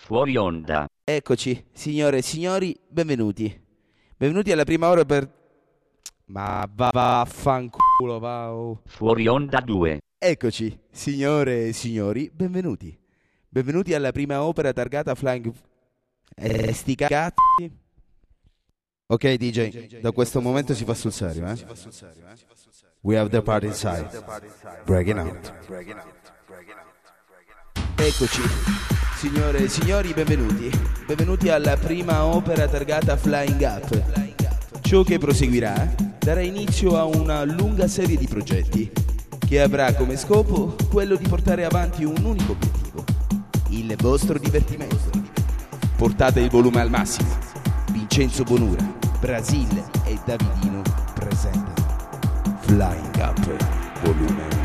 Fuori onda. Eccoci, signore e signori, benvenuti. Benvenuti alla prima ora per... Ma vaffanculo, va. Oh. Fuori onda 2. Eccoci, signore e signori, benvenuti. Benvenuti alla prima opera targata Flying... sti cazzi. Ok DJ, da questo momento si fa sul serio, eh? We have the party inside. Breaking out. Eccoci, signore e signori, benvenuti. Benvenuti alla prima opera targata Flying Up. Ciò che proseguirà darà inizio a una lunga serie di progetti che avrà come scopo quello di portare avanti un unico obiettivo: il vostro divertimento. Portate il volume al massimo. Vincenzo Bonura, Brasile e Davidino presentano Flying Up volume 1.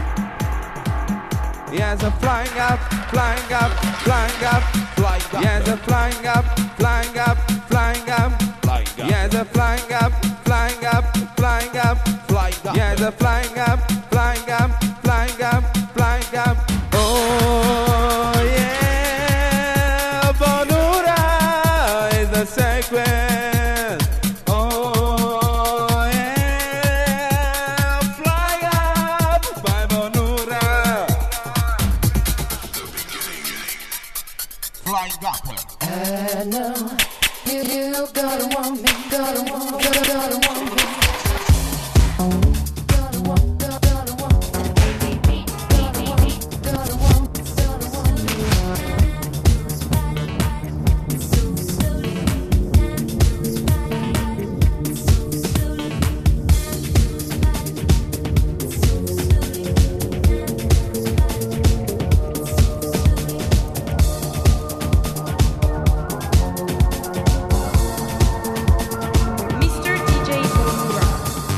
Yes, I'm flying up, flying up, flying up, flying up. Yes, I'm flying up, flying up, flying up, flying up. Yes, I'm flying up, flying up, flying up, flying up. Yes, I'm flying up, flying up, flying up, flying up. Oh yeah, Bonura is the sequence. Oh yeah, flying up by Bonura. Flying up. I know you gotta want me, gotta want me. Gotta want me, gotta want me, gotta want me. Mr. DJ Bonura.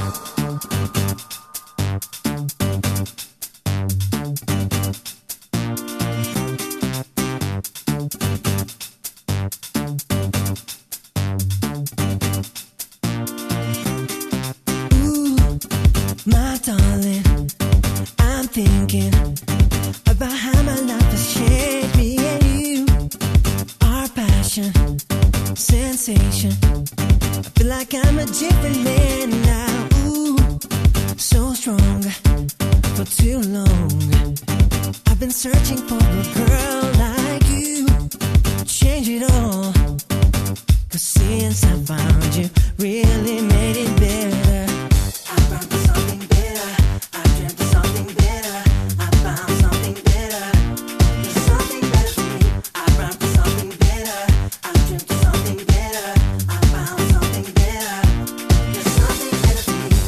My darling, I'm thinking about how my life has changed. Me and you, our passion, sensation. I feel like I'm a different man now. Ooh, so strong for too long. I've been searching for a girl like you. Change it all, 'cause since I found you, really made it better. I found something better. I dreamt of something better. I found something better. There's something better for me. I found something better. I dreamt of something better. I found something better. There's something better for me.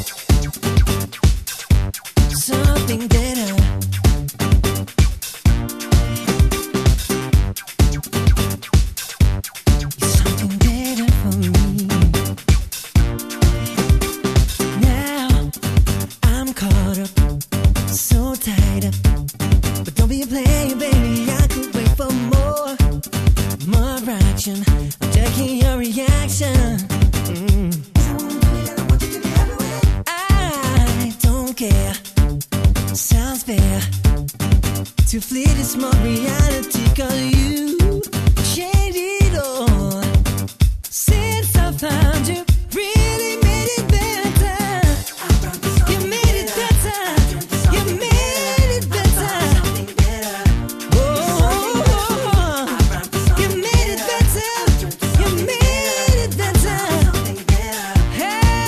Something better. Something better for me. Now I'm caught up, so tied up. But don't be a player, baby. I could wait for more action. I'm taking your reaction. I don't care. Sounds fair. To flee this small reality, 'cause you change it all. Since I found you, really made it better. You made it better. You made it better. Oh, you made it better. You made it better. Hey,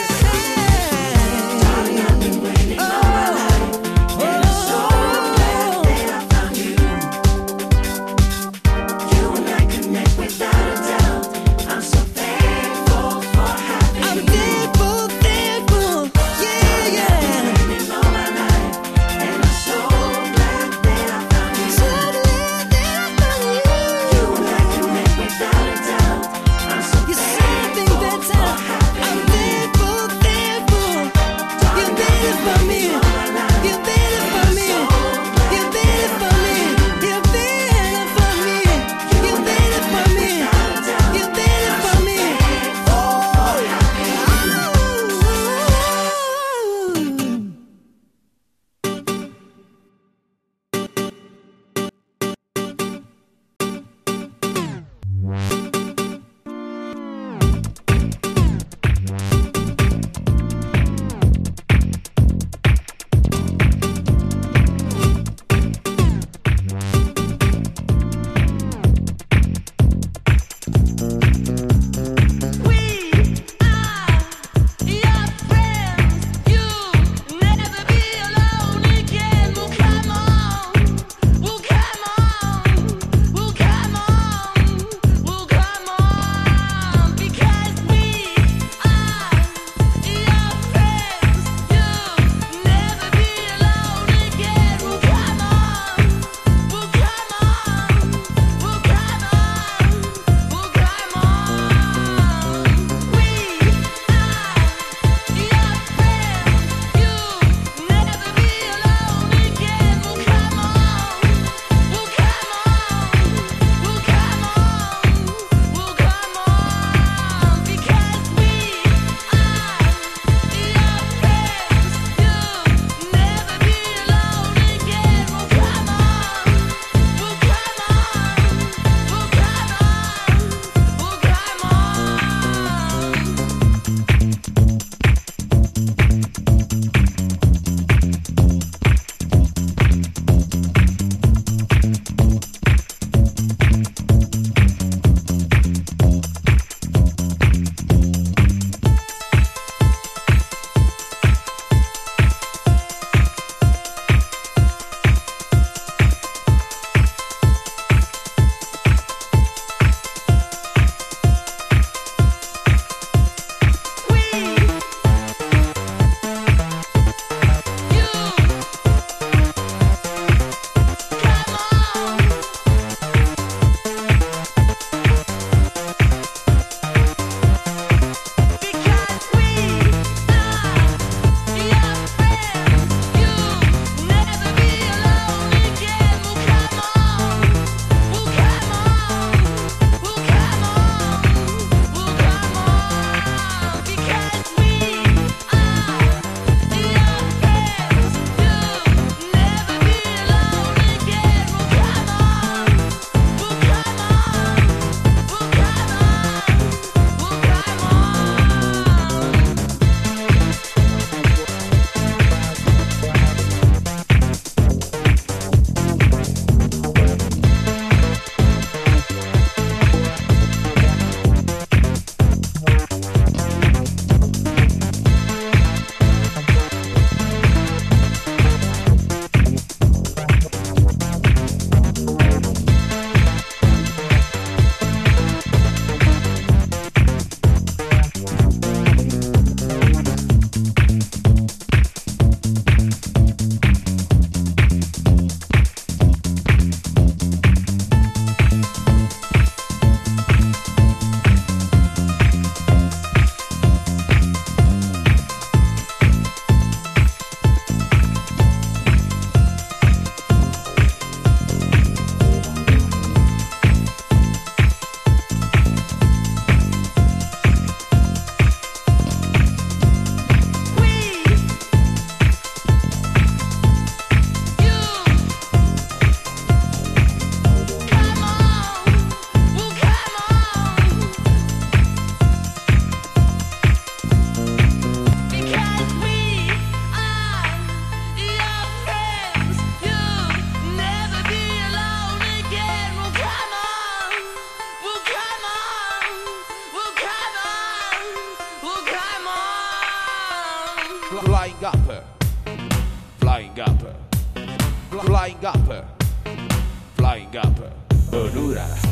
Flying Up, Onura.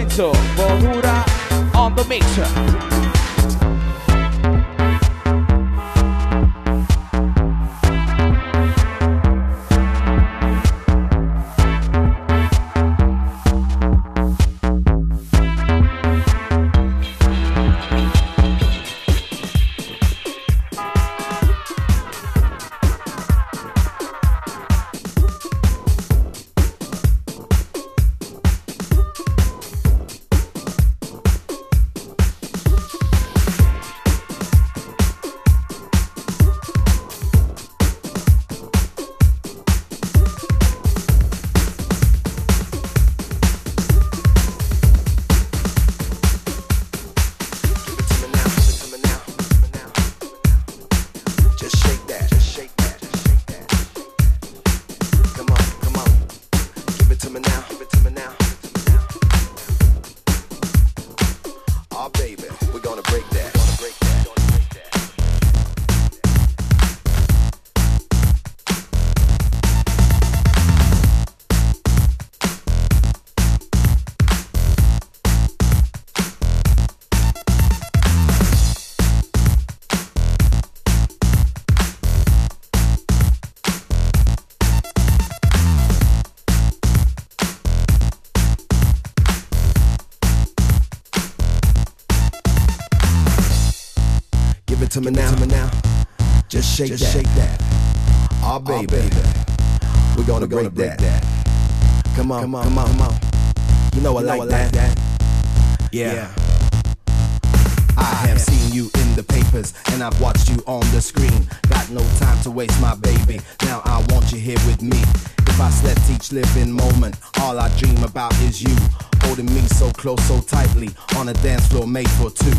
Lorenzo Bonura on the mixer. To me now, just shake that. Oh baby, we're gonna break that. Come on. You know I like that. Yeah. I have seen you in the papers and I've watched you on the screen. Got no time to waste, my baby. Now I want you here with me. If I slept each living moment, all I dream about is you. Holding me so close, so tightly on a dance floor made for two.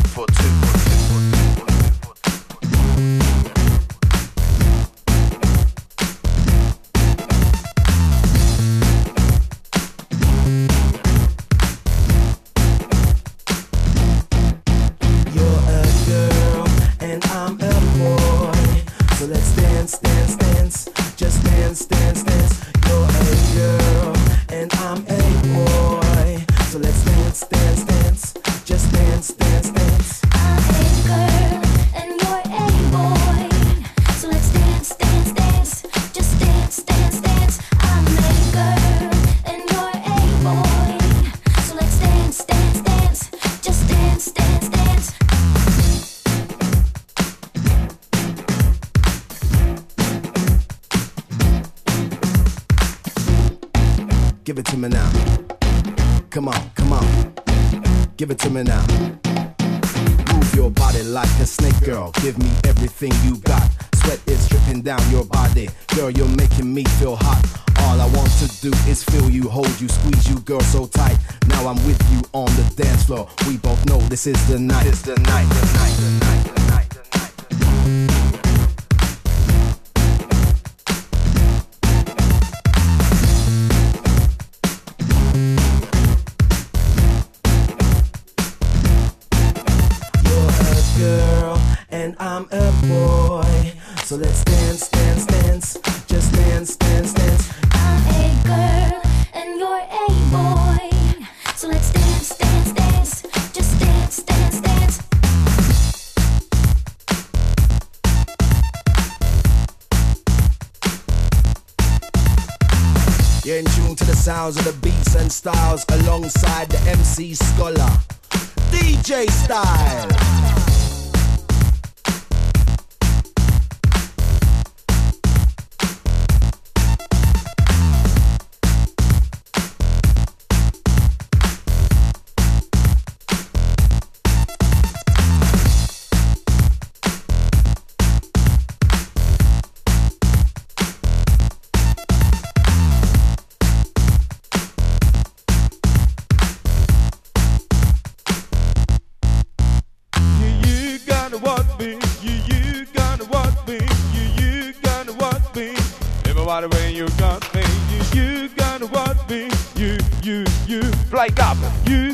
Give it to me now. Come on. Give it to me now. Move your body like a snake, girl. Give me everything you got. Sweat is dripping down your body. Girl, you're making me feel hot. All I want to do is feel you, hold you, squeeze you, girl, so tight. Now I'm with you on the dance floor. We both know this is the night. It's the night. And I'm a boy, so let's dance, just dance. I'm a girl and you're a boy, so let's dance, just dance. You're in tune to the sounds of the beats and styles alongside the MC Scholar, DJ Style. When you got me, you gotta want me, you, fly up, you,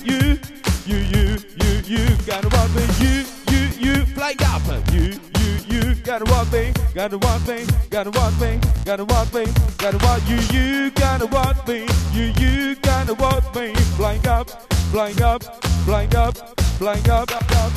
gotta want me, you, fly up, you, gotta want me, gotta want me, gotta want me, gotta want me, gotta want you, gotta want me, you, gotta want me, flying up, flying up, flying up, flying up, up.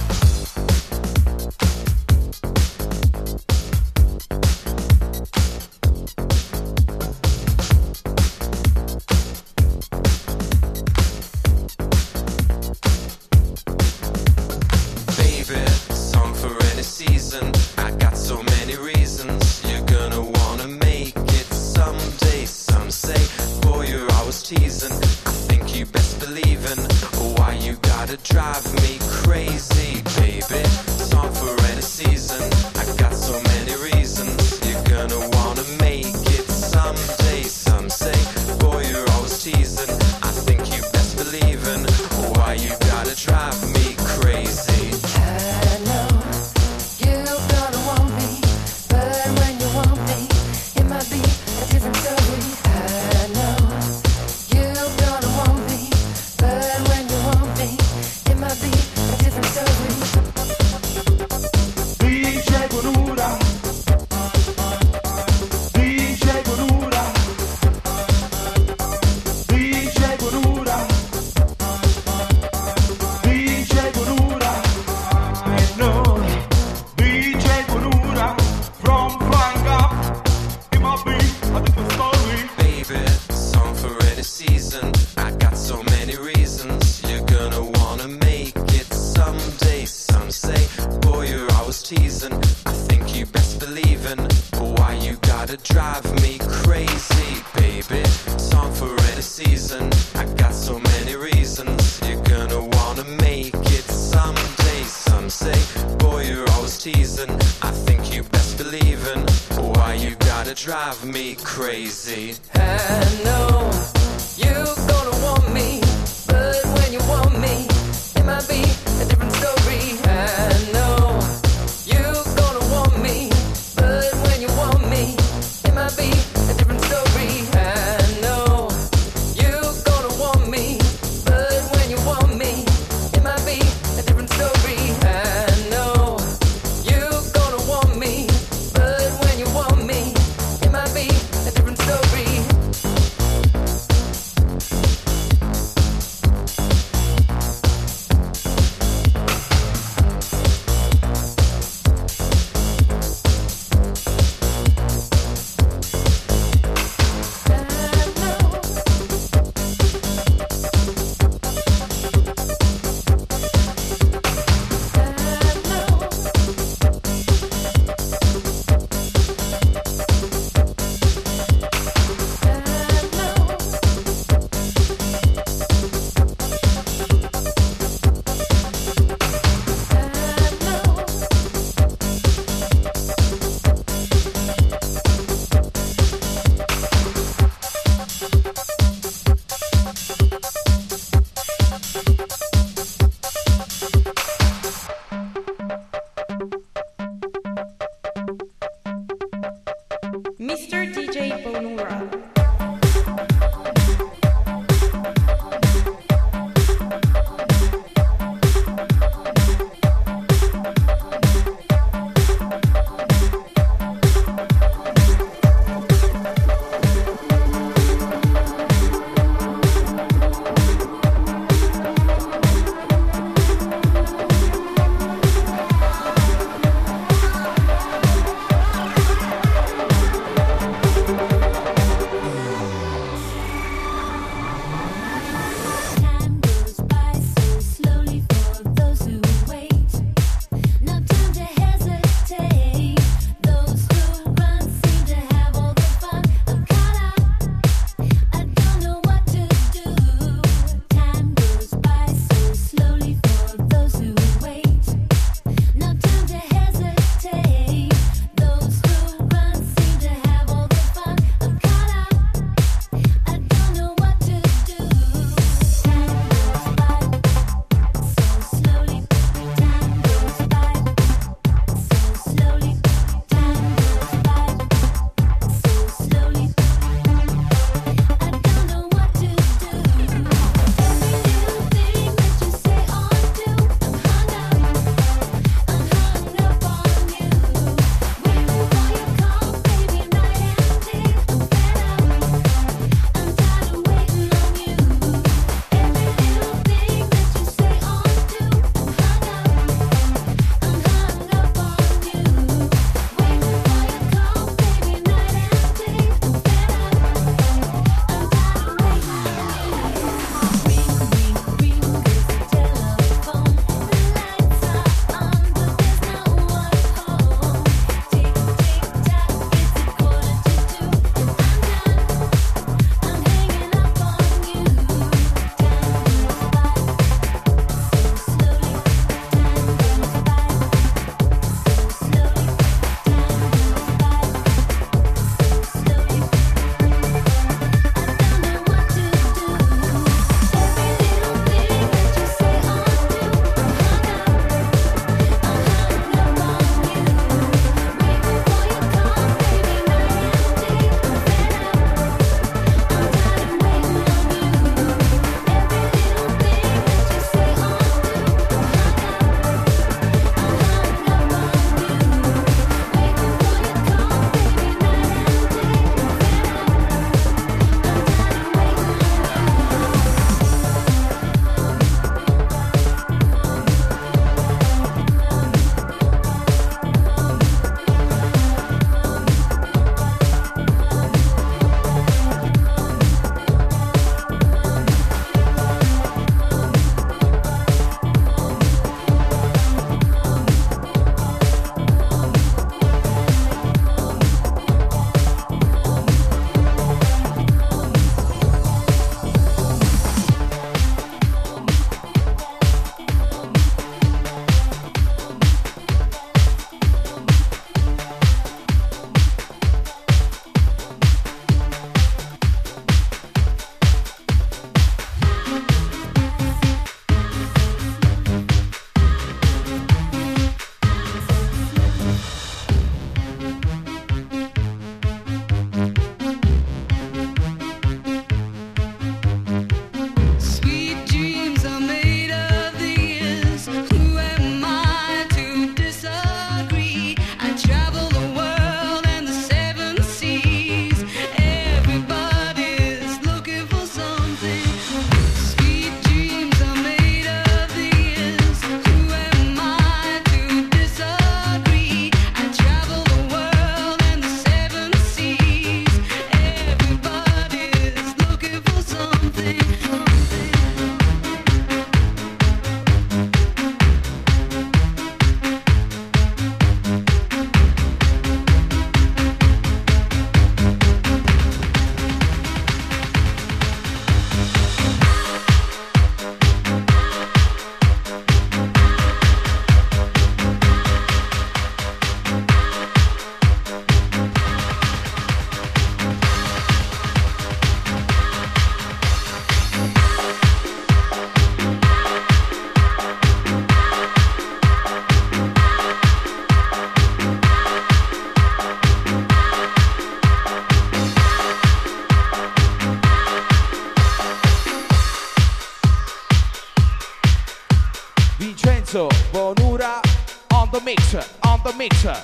Baby, song for any season. I got so many reasons. You're gonna wanna make it someday. Some say, boy, you're always teasing. I think you best believe in. Why you gotta drive me crazy, baby? Song for any season. I got so many reasons. You're gonna wanna make it someday. Some say, boy, you're always teasing. I think you best believe in. Why you gotta drive me crazy? I know you're gonna want me, but when you want me, it might be a different story. I know you're gonna want me, but when you want me, it might be a different story. DJ Gonura, DJ Gonura, DJ Gonura, DJ Gonura. I know DJ Gonura from Flying Up. It might be a different story. Baby, song for any season. I got so many reasons. You're gonna wanna make it someday. Some say, boy, you're always teasing. I think you best believe in. Why you gotta drive me crazy, baby? Song for any season. I got so many reasons. You're gonna wanna make it someday. Some say, boy, you're always teasing. I think you best believe in. Why you gotta drive me crazy? I know you're gonna want me, but when you want me, it might be a different story. I know you're gonna want me, but when you want me, it might be a different story. I know you're gonna want me, but when you want me, it might be a different story. I know you're gonna want me, but when you want me, it might be a different story. Vincenzo Bonura on the mixer, on the mixer.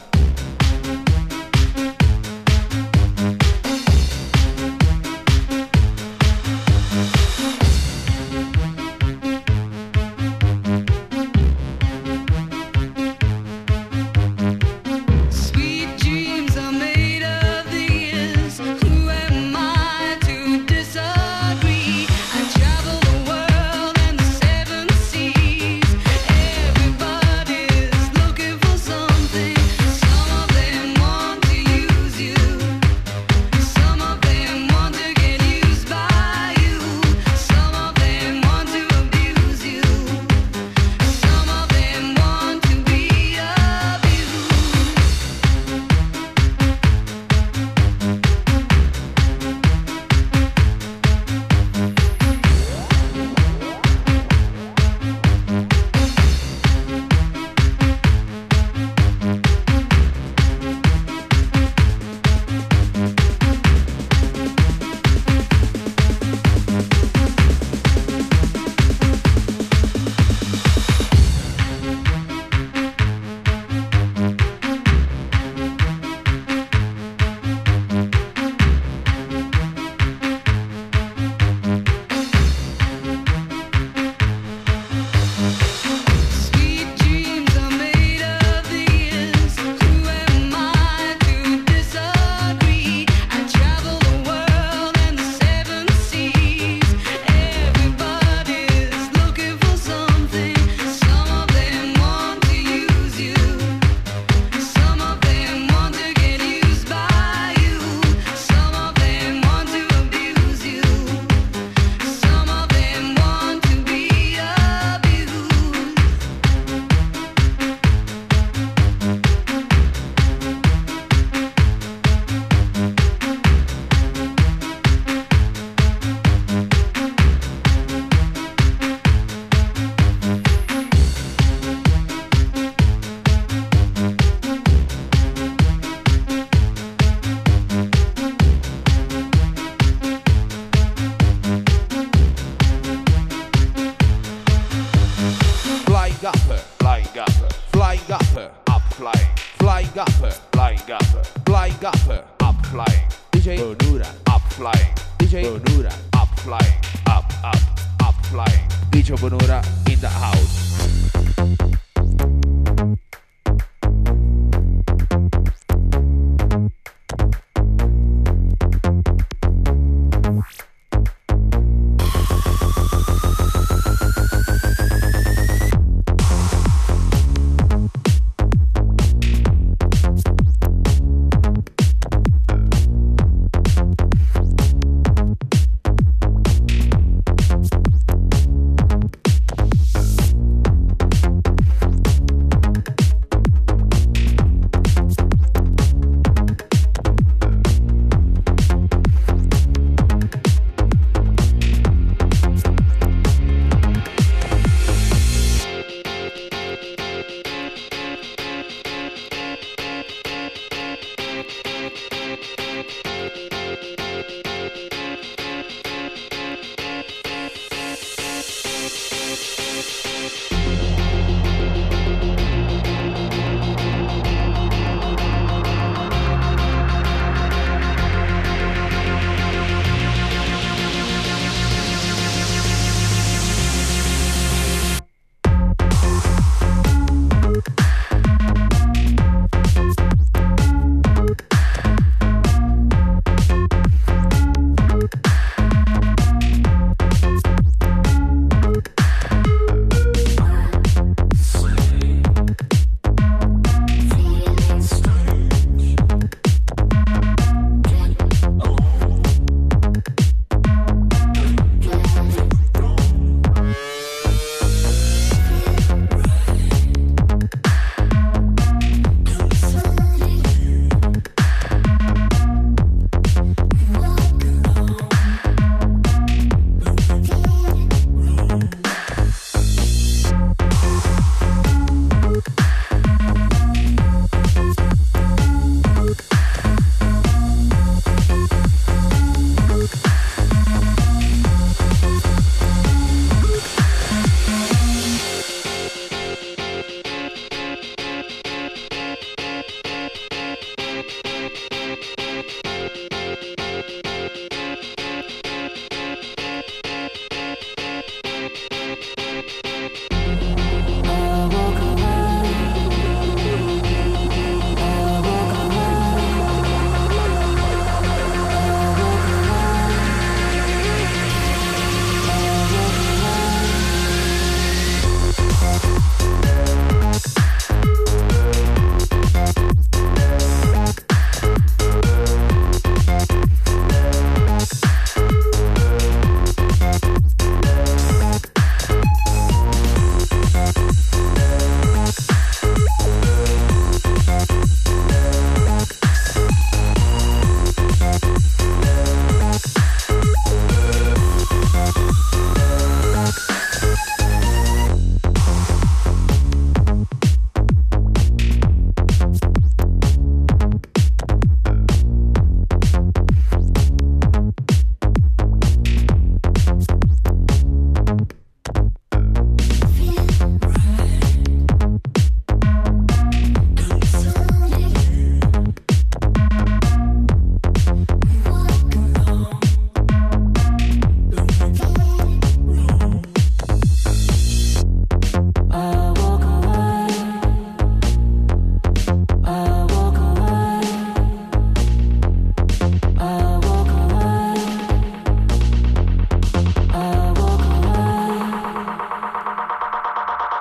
Sweet dreams are made of these. Who am I to disagree? I travel the world and the seven seas. Everybody's looking for something. Some of them want to use you. Some of them want to get used by you. Some of them want to abuse you. Some of them want to be abused. Sweet dreams are made of these. Who am I to disagree? I travel the world and the seven seas. Everybody's looking for something. Some of them want to use you. Some of them want to get used by you. Some of them want to abuse you. Some of them want to be abused. Flying upper, flying upper, flying upper, up flying, flying upper, flying upper, flying upper, up flying. DJ Bonura, up flying. DJ Bonura, up flying, up flying. DJ Bonura in the house.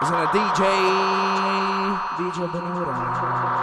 sono DJ Benura.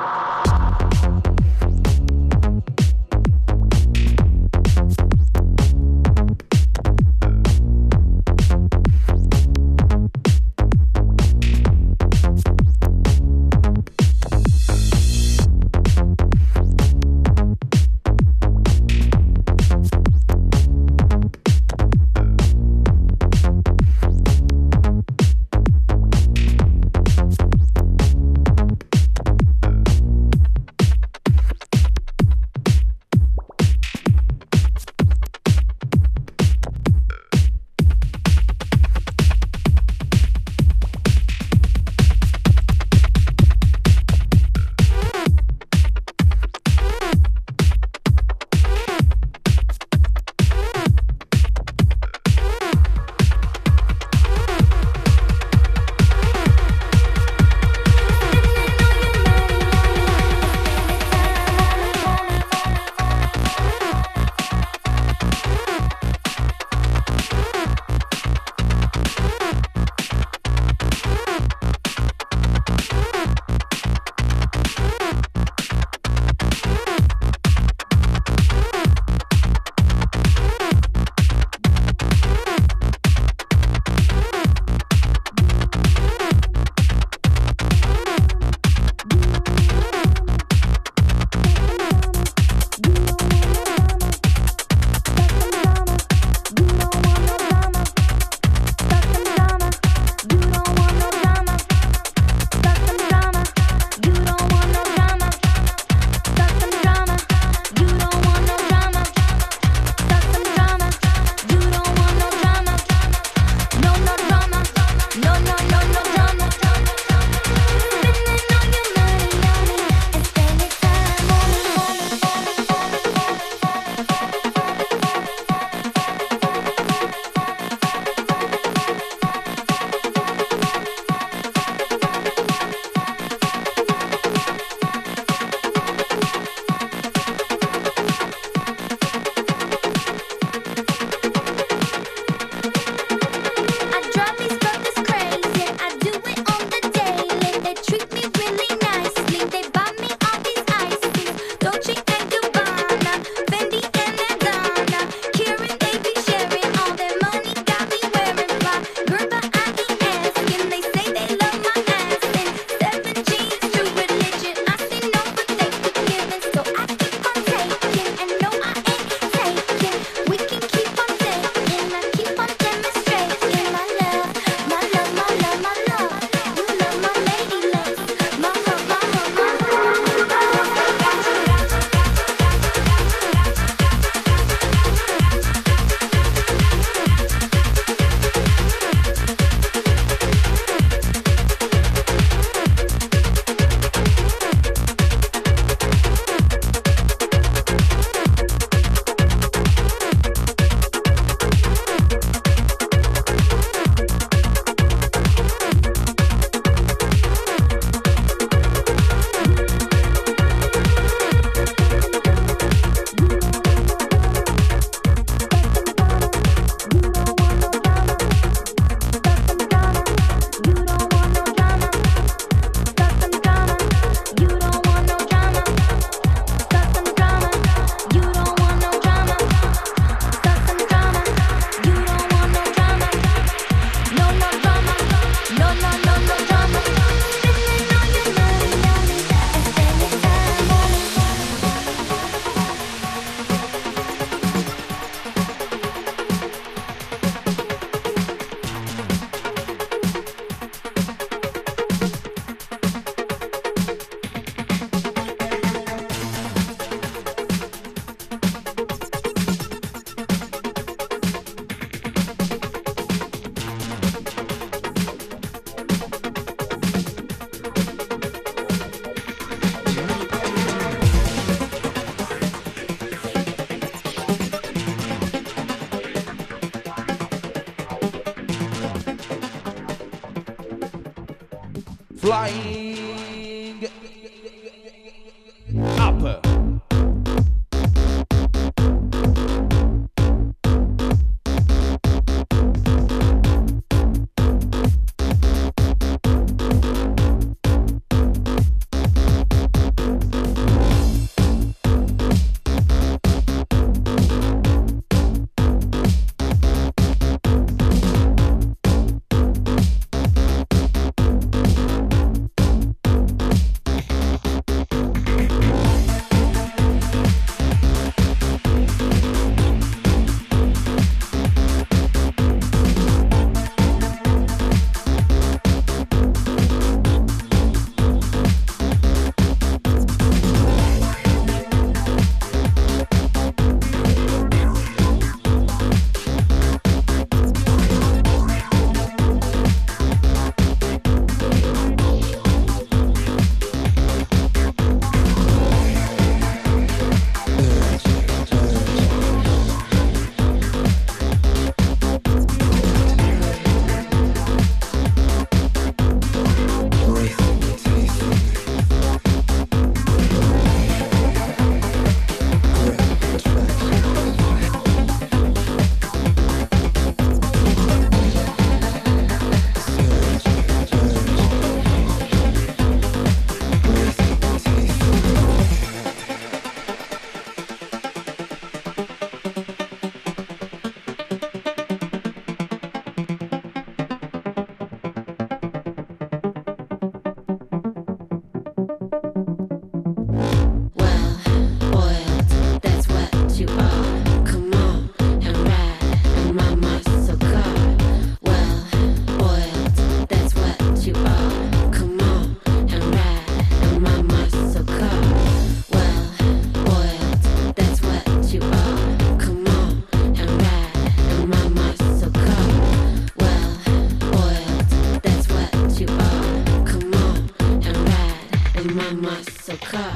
Flying up. the car.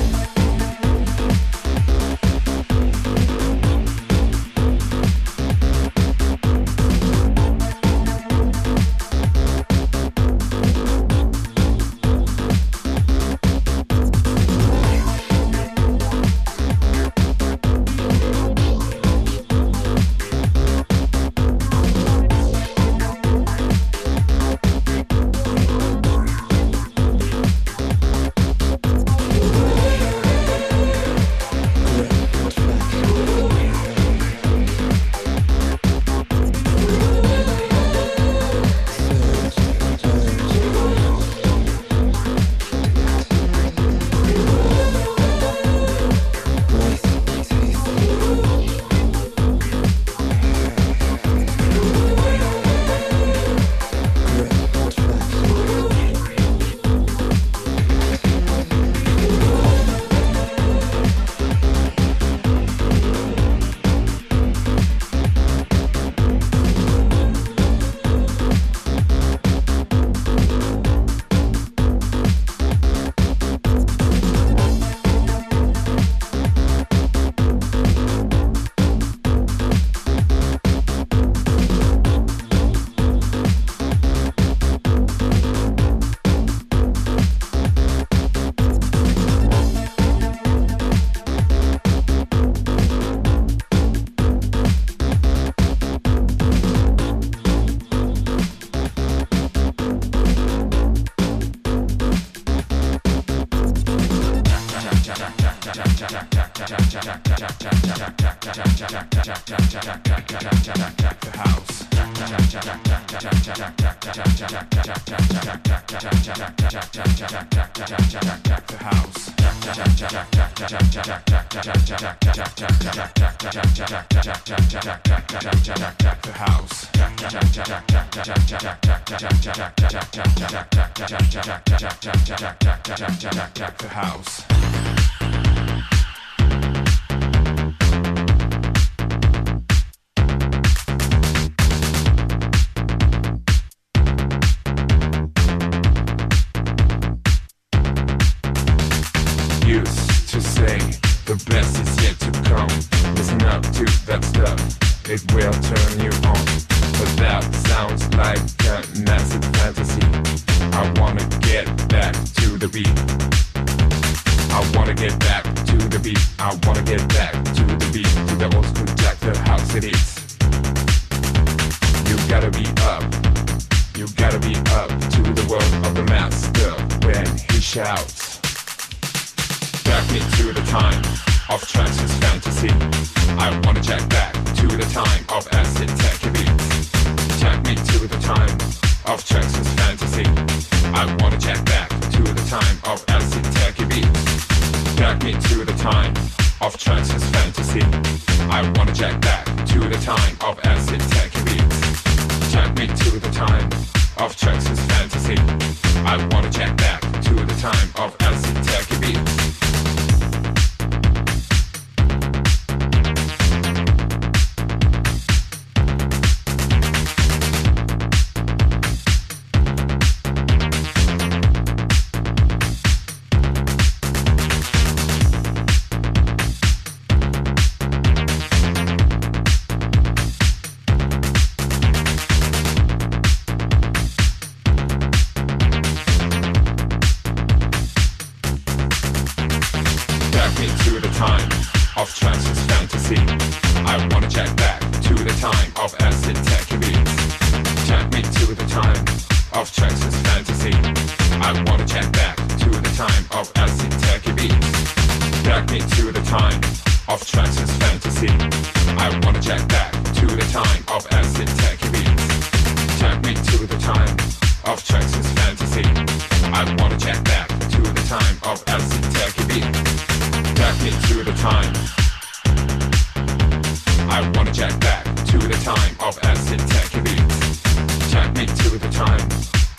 Used to say the best is yet to come. Listen up to that stuff, it will turn you on. But that sounds like a massive fantasy. I wanna get back to the beat. I wanna get back to the beat. I wanna get back to the beat. To the old school jack, the house it is. You gotta be up. You gotta be up to the world of the master when he shouts. Back me to the time of trance fantasy. I wanna jack back to the time of acid techie beats. Jack me to the time of trance fantasy. I wanna jack back to the time of acid techie beats. Jack me to the time of trance fantasy. I wanna jack back to the time of acid techie beats. Jack me to the time of trance fantasy. I wanna jack back to the time of acid techie beats. Of trance fantasy. I wanna jack back to the time of acid techie beats. Jack me to the time of trance fantasy. I wanna jack back to the time of acid techie beats. Jack me to the time of trance fantasy. I wanna jack back to the time of acid techie beats. Jack me to the time of trance fantasy. I wanna jack back to the time of acid techie beats. Jack me to the time. I wanna jack back to the time of acid techie beats. Jack me to the time.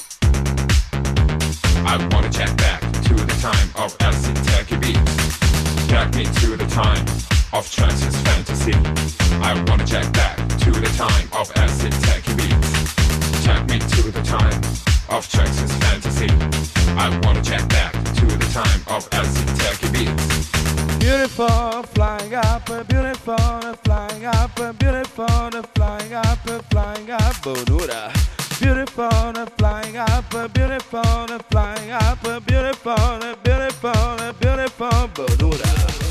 I wanna jack back to the time of acid techie beats. Jack me to the time of trance fantasy. I wanna jack back to the time of acid techie beats. Jack me to the time of trance fantasy. I wanna jack back to the time of acid tacky beats. Beautiful, flying up, beautiful, flying up, beautiful, flying up, Bonura. beautiful, flying up, beautiful, flying up, beautiful, beautiful, beautiful, Bonura.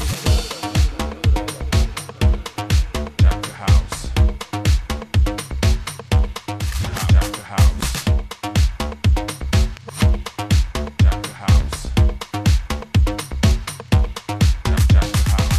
Dr. House. Dr. House. Dr. House. Dr. House.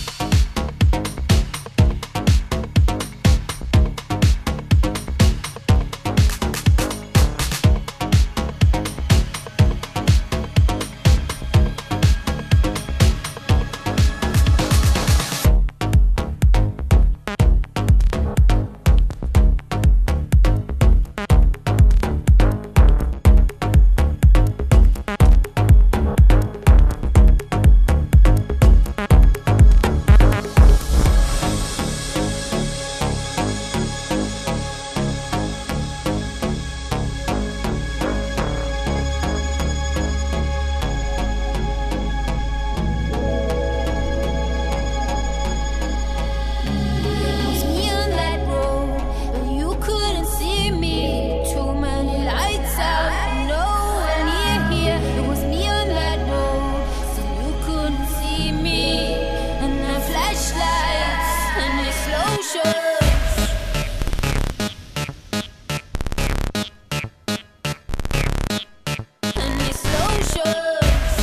It was me on that road, but you couldn't see me. Too many lights out, no one near here. It was me on that road, so you couldn't see me. And the flashlights and the slow shows. And the slow shows.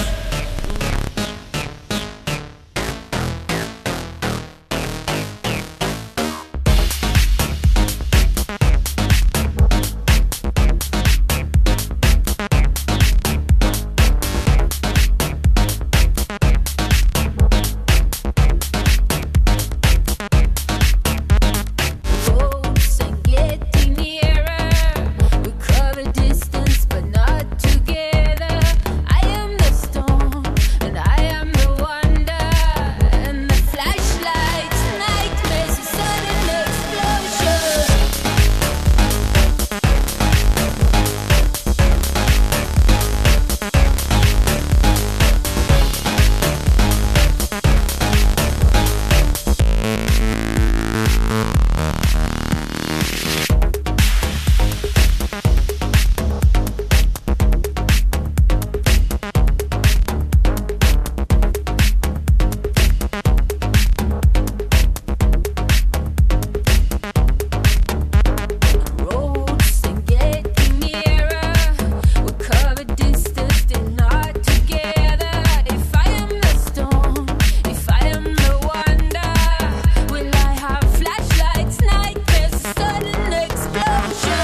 Roads are getting nearer. We cover distance, but not together. I am the storm, and I am the wonder. And the flashlights, nightmares, a sudden explosion. Roads are getting nearer. We cover distance, still not together. If I am the storm, if I am the wonder, will I have flashlights, nightmares, a sudden explosion?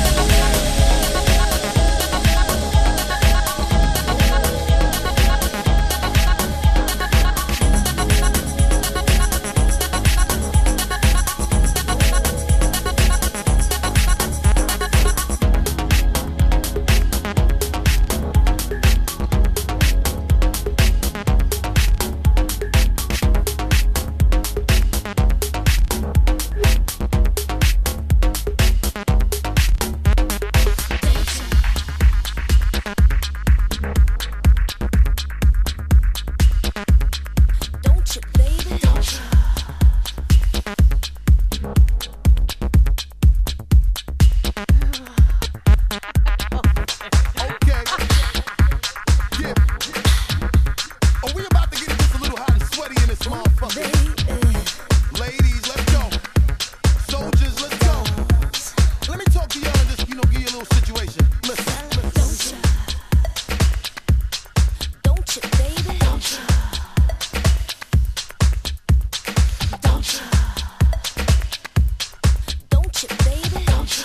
Don't you, baby? Don't you? Okay. Yeah. Oh, we about to get just a little hot and sweaty in this motherfucker. Ladies, let's go. Soldiers, let's go. Let me talk to y'all and just, give you a little situation. Listen. Don't you, baby? Don't you? Don't you? Don't you, baby? Don't you?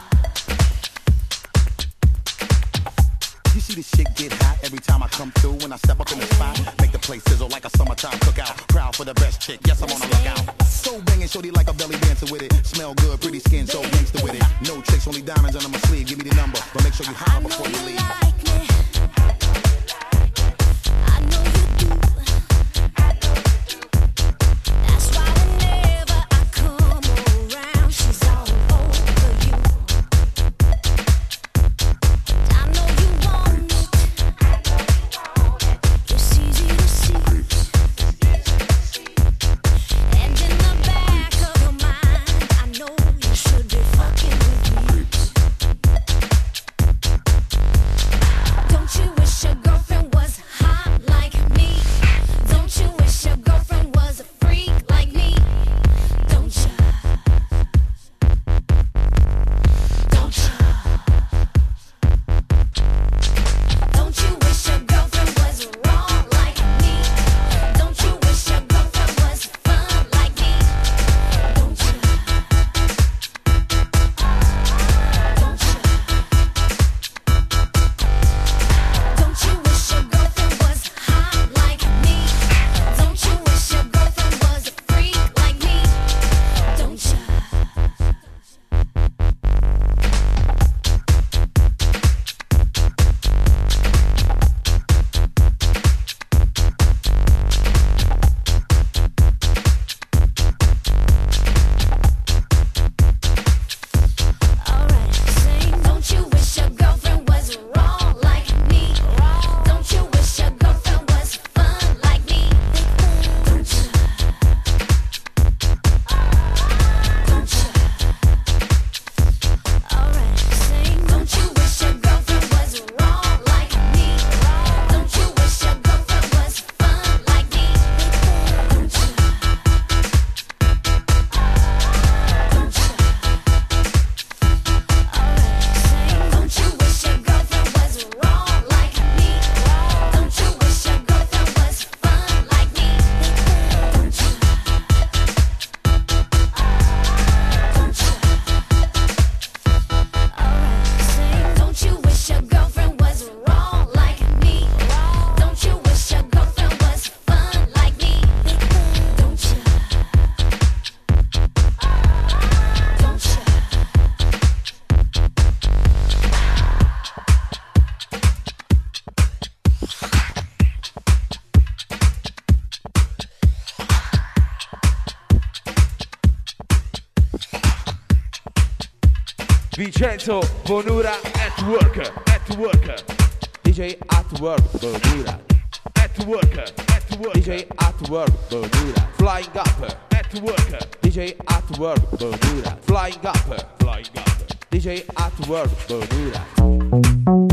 You see this shit get hot every time I come through. When I step up in the spot, make the place sizzle like a summertime cookout. Proud for the best chick, yes, I'm on the lookout. So banging, shorty like a belly dancer with it. Smell good, pretty skin, so gangster with it. No tricks, only diamonds under my sleeve. Give me the number, but make sure you holler before you leave. Like me. I know you do. That's why whenever I come around, she's all over you. I know you want it. Vincenzo Bonura at work, DJ at work, Bonura at work, DJ at work, Bonura flying up, at work, DJ at work, Bonura flying up, DJ at work, Bonura.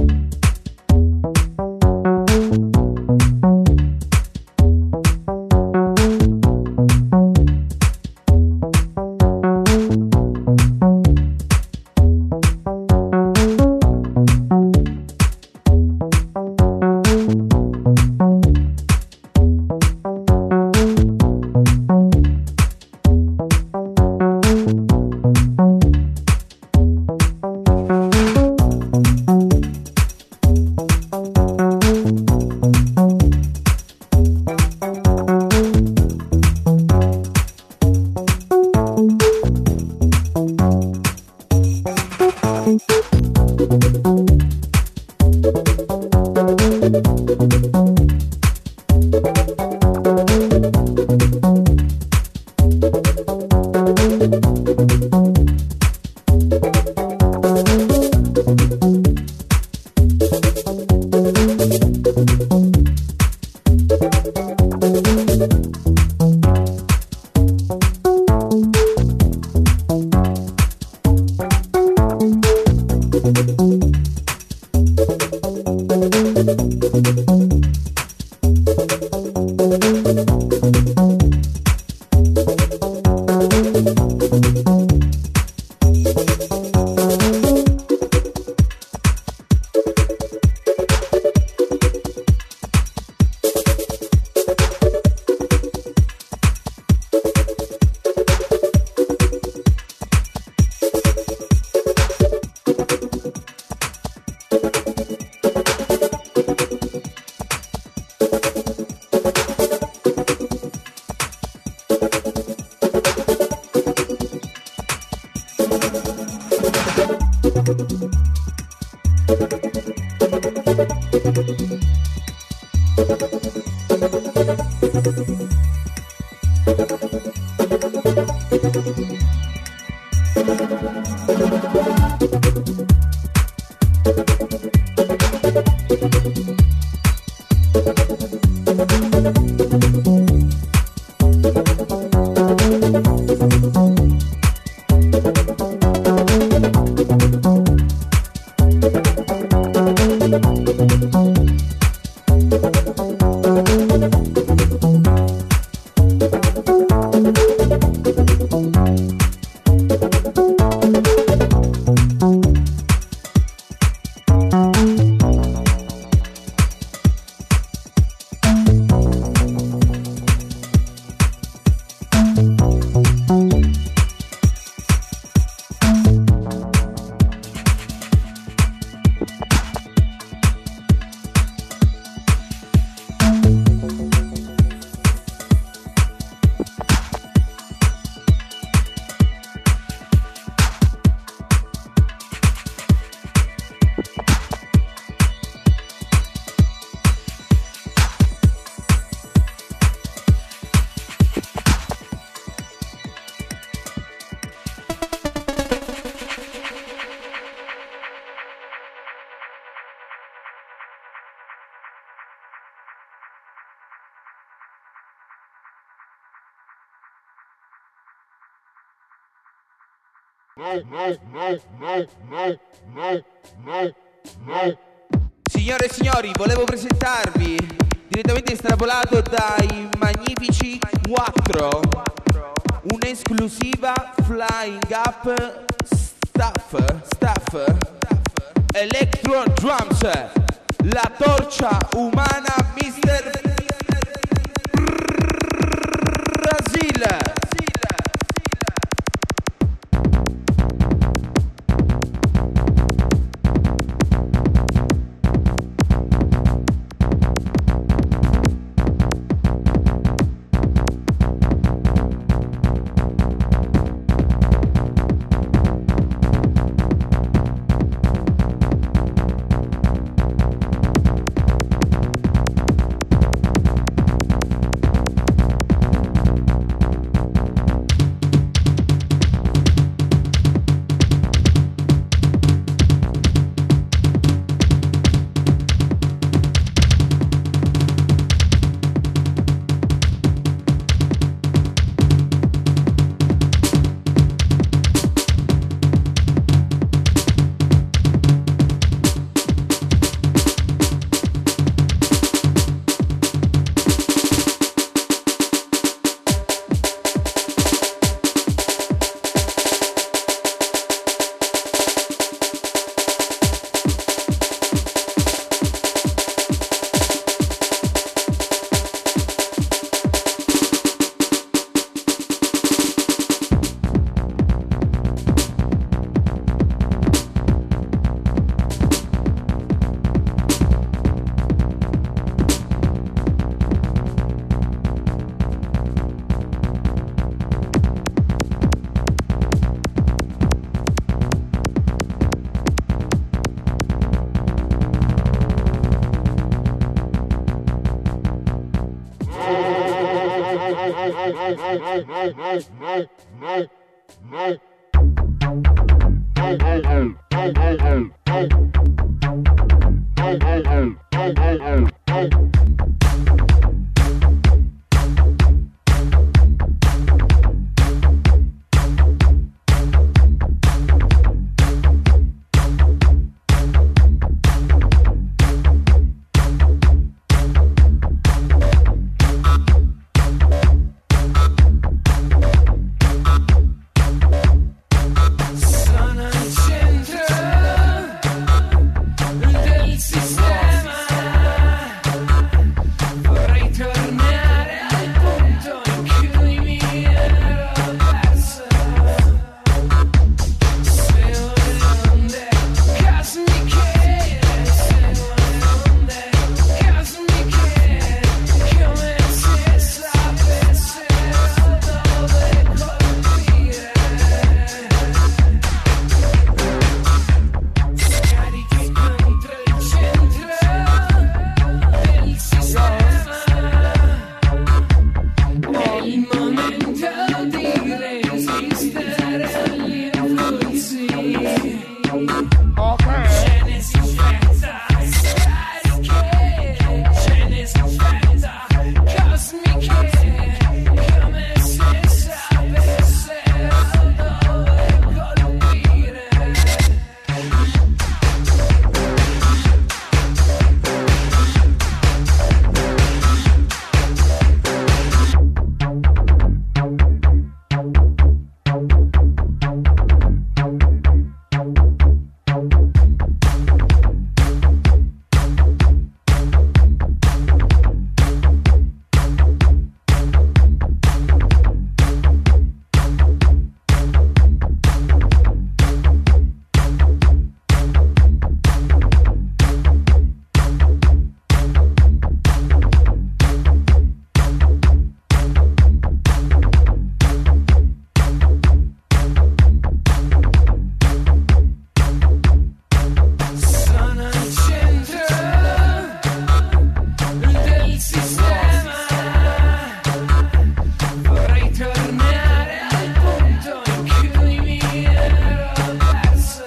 Signore e signori, volevo presentarvi direttamente estrapolato dai Magnifici 4 un'esclusiva Flying Up Staff Electro Drums, la torcia umana Mr. Brasil. Sono al centro del sistema. Vorrei tornare al punto in cui mi ero perso. Seguo le onde cosmiche, seguo le onde cosmiche, come se sapessero dove colpire. Cariche contro il centro del sistema. È il momento di resistere agli impulsi. Ce ne si infetta cariche, ce ne si infetta cosmiche, come se sapessero dove colpire. Sono al centro del sistema. Vorrei tornare al punto in cui mi ero perso.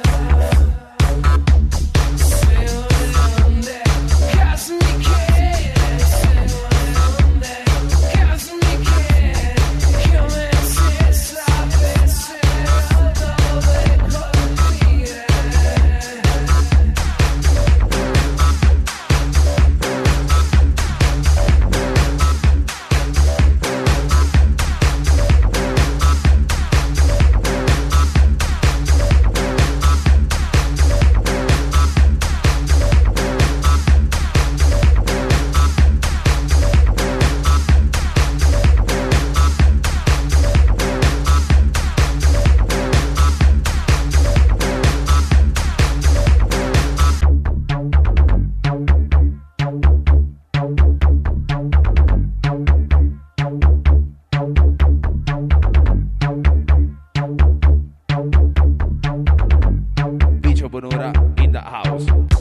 Seguo le onde cosmiche, seguo le onde cosmiche, come se sapessero dove colpire. Bicio Bonura in the house.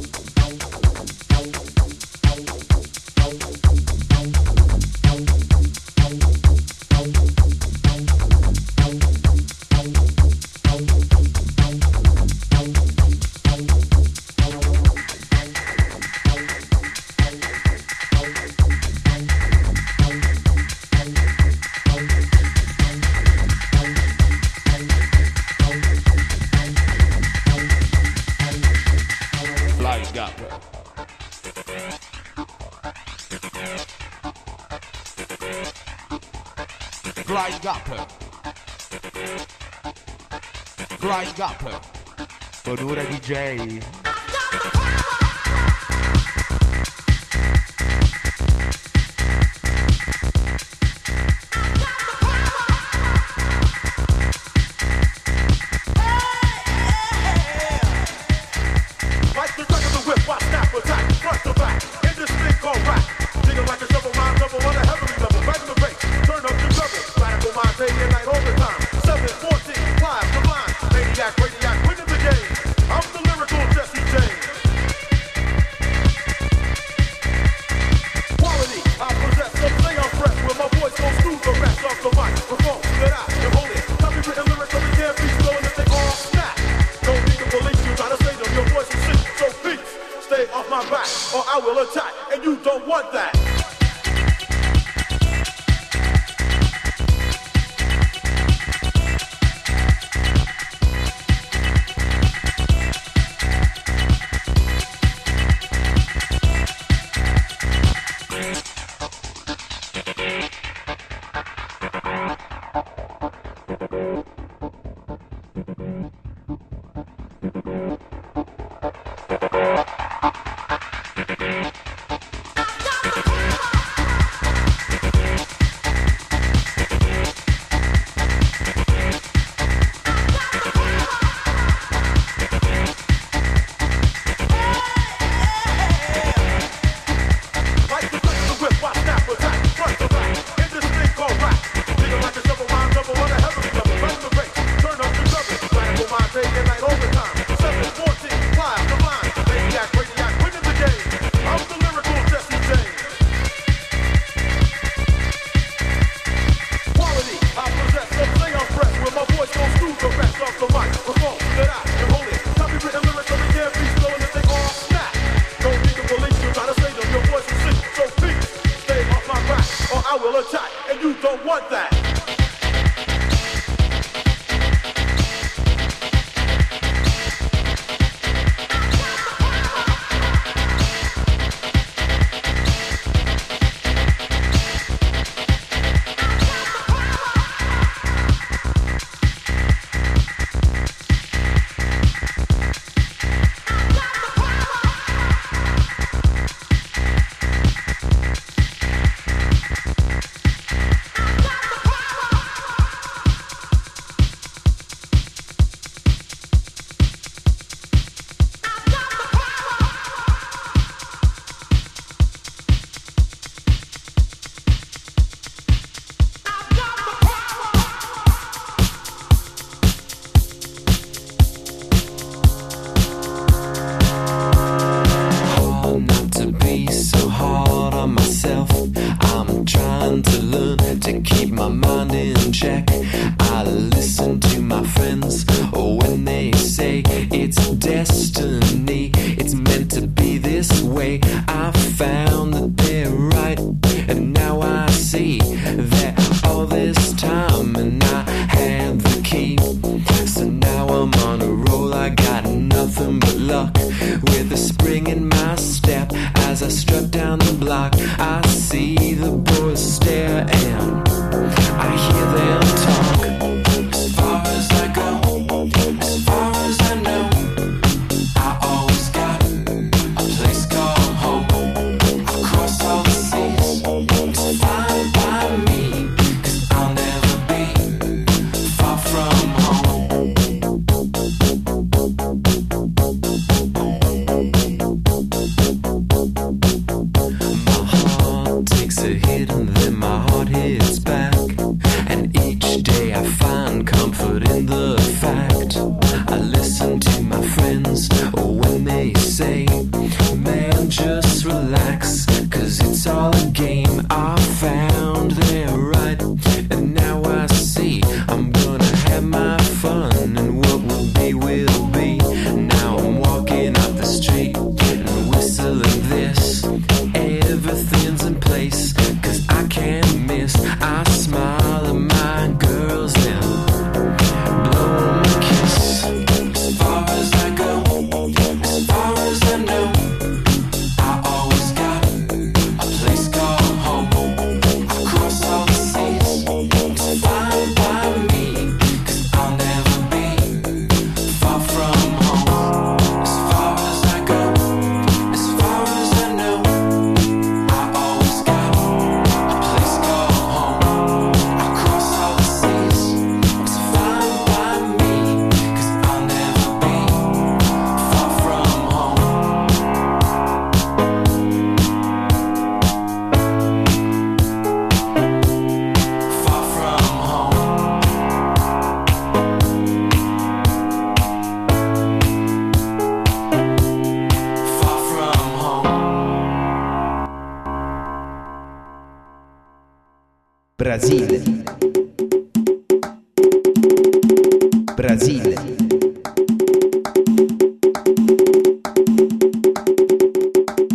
Flying up. Flying up. Flying up. Bonura DJ. Like the track of the whip, I snap, attack, front to back. In this thing called rap. Digging like a shovel, rhyme double on a heavily level. Back in the bass, turn up the treble. Radical mind, day and night, all the time. 7, 14, 5, sublime. Maniac, radiac, winning the game. I'm the lyrical Jesse James. Quality, I possess, so stay on press. Where my voice goes through the rest of the mic. back or I will attack, and you don't want that. Brasile. Brasile.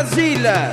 Brazil.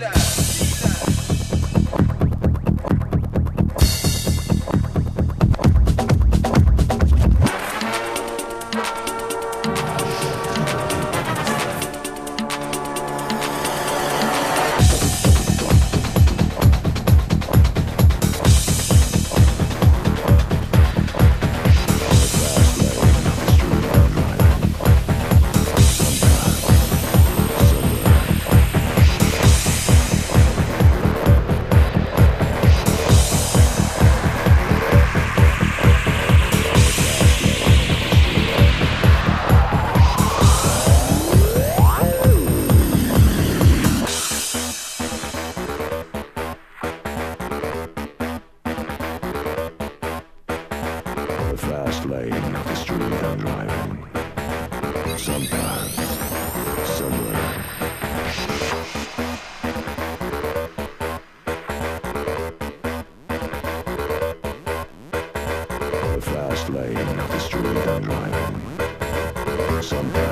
Fast lane of the street I'm driving. Sometime, somewhere. The fast lane of the street I'm driving. Sometime.